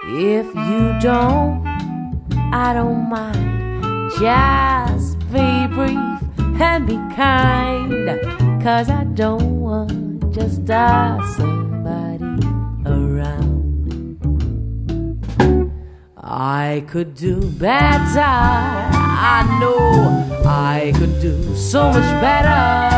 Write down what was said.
If you don't, I don't mind. Just be brief and be kind, 'cause I don't want just somebody around. I could do better, I know I could do so much better.